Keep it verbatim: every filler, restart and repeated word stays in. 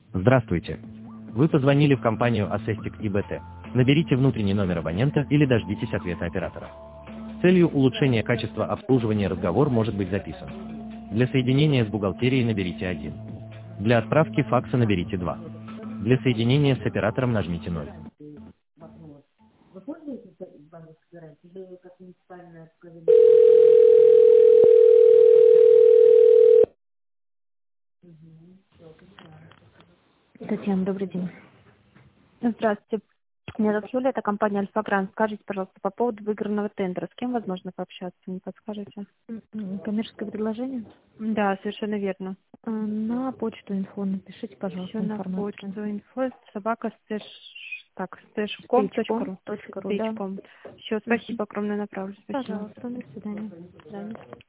Здравствуйте. Вы позвонили в компанию Asestic и бэ тэ. Наберите внутренний номер абонента или дождитесь ответа оператора. С целью улучшения качества обслуживания разговор может быть записан. Для соединения с бухгалтерией наберите один. Для отправки факса наберите два. Для соединения с оператором нажмите ноль. Вы пользуетесь банковской гарантией или как муниципальное поведение? Татьяна, добрый день. Здравствуйте. Меня зовут Юлия, это компания Альфа-Грант. Скажите, пожалуйста, по поводу выигранного тендера, с кем возможно пообщаться, не подскажете? М, Коммерческое предложение? Да, совершенно верно. А, На почту инфо напишите, пожалуйста, Все на информацию. почту, инфо, собака, стэш, так, стэшком, точка ру. Точка ру, да. Все, Мгм. спасибо огромное, направлю. Спасибо. Пожалуйста, до свидания. До свидания.